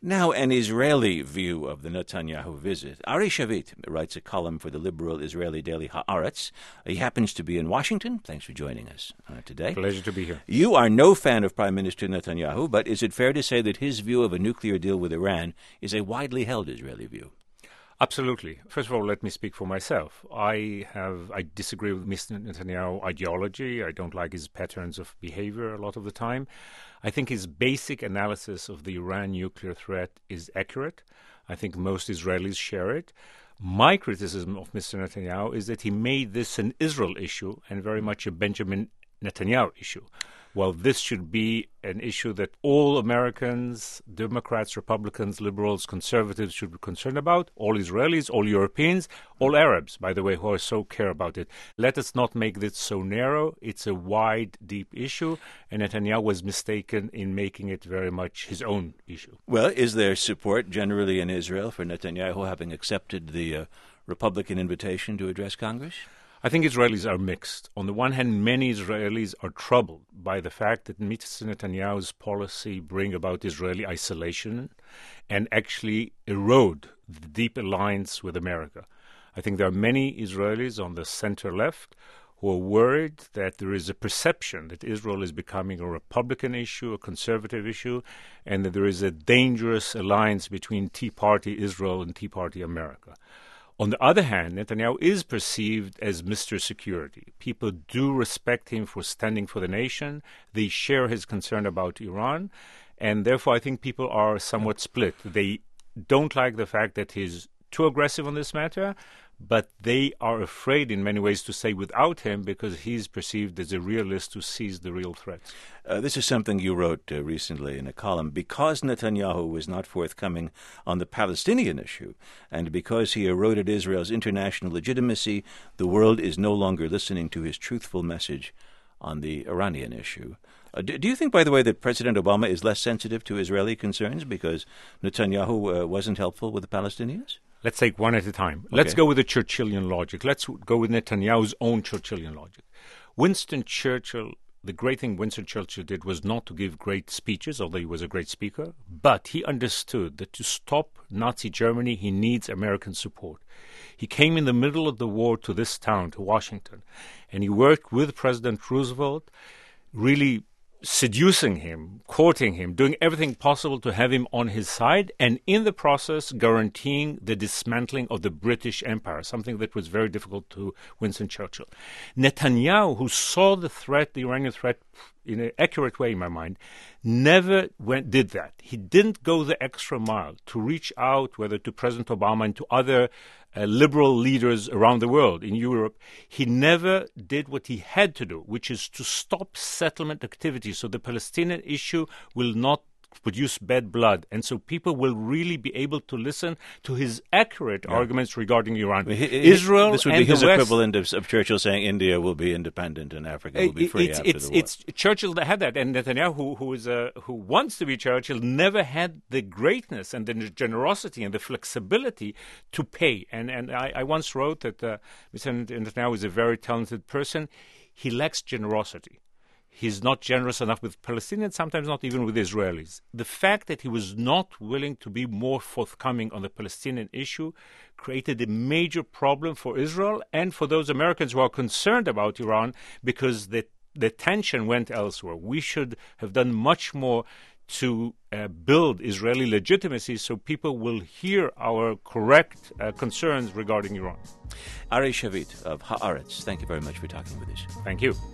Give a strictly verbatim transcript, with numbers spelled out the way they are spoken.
Now, an Israeli view of the Netanyahu visit. Ari Shavit writes a column for the liberal Israeli daily Haaretz. He happens to be in Washington. Thanks for joining us uh, today. Pleasure to be here. You are no fan of Prime Minister Netanyahu, but is it fair to say that his view of a nuclear deal with Iran is a widely held Israeli view? Absolutely. First of all, let me speak for myself. I have I disagree with Mister Netanyahu ideology. I don't like his patterns of behavior a lot of the time. I think his basic analysis of the Iran nuclear threat is accurate. I think most Israelis share it. My criticism of Mister Netanyahu is that he made this an Israel issue and very much a Benjamin Netanyahu issue. Well, this should be an issue that all Americans, Democrats, Republicans, liberals, conservatives should be concerned about, all Israelis, all Europeans, all Arabs, by the way, who are so care about it. Let us not make this so narrow. It's a wide, deep issue, and Netanyahu was mistaken in making it very much his own issue. Well, is there support generally in Israel for Netanyahu having accepted the uh, Republican invitation to address Congress? I think Israelis are mixed. On the one hand, many Israelis are troubled by the fact that Mister Netanyahu's policy bring about Israeli isolation and actually erode the deep alliance with America. I think there are many Israelis on the center-left who are worried that there is a perception that Israel is becoming a Republican issue, a conservative issue, and that there is a dangerous alliance between Tea Party Israel and Tea Party America. On the other hand, Netanyahu is perceived as Mister Security. People do respect him for standing for the nation. They share his concern about Iran. And therefore, I think people are somewhat split. They don't like the fact that he's too aggressive on this matter, but they are afraid in many ways to say without him because he's perceived as a realist who sees the real threats. Uh, this is something you wrote uh, recently in a column. Because Netanyahu was not forthcoming on the Palestinian issue, and because he eroded Israel's international legitimacy, the world is no longer listening to his truthful message on the Iranian issue. Uh, do, do you think, by the way, that President Obama is less sensitive to Israeli concerns because Netanyahu uh, wasn't helpful with the Palestinians? Let's take one at a time. Okay. Let's go with the Churchillian logic. Let's go with Netanyahu's own Churchillian logic. Winston Churchill, the great thing Winston Churchill did was not to give great speeches, although he was a great speaker, but he understood that to stop Nazi Germany, he needs American support. He came in the middle of the war to this town, to Washington, and he worked with President Roosevelt, really seducing him, courting him, doing everything possible to have him on his side, and in the process guaranteeing the dismantling of the British Empire, something that was very difficult to Winston Churchill. Netanyahu, who saw the threat, the Iranian threat, in an accurate way in my mind, never went did that. He didn't go the extra mile to reach out, whether to President Obama and to other uh, liberal leaders around the world, in Europe. He never did what he had to do, which is to stop settlement activity so the Palestinian issue will not produce bad blood. And so people will really be able to listen to his accurate yeah. arguments regarding Iran. He, he, Israel This would and be his the West, equivalent of, of Churchill saying India will be independent and Africa will be free it's, after it's, the war. It's Churchill that had that, and Netanyahu, who, who, is, uh, who wants to be Churchill, never had the greatness and the generosity and the flexibility to pay. And, and I, I once wrote that uh, Mister Netanyahu is a very talented person. He lacks generosity. He's not generous enough with Palestinians, sometimes not even with Israelis. The fact that he was not willing to be more forthcoming on the Palestinian issue created a major problem for Israel and for those Americans who are concerned about Iran because the, the tension went elsewhere. We should have done much more to uh, build Israeli legitimacy so people will hear our correct uh, concerns regarding Iran. Ari Shavit of Haaretz, thank you very much for talking with us. Thank you.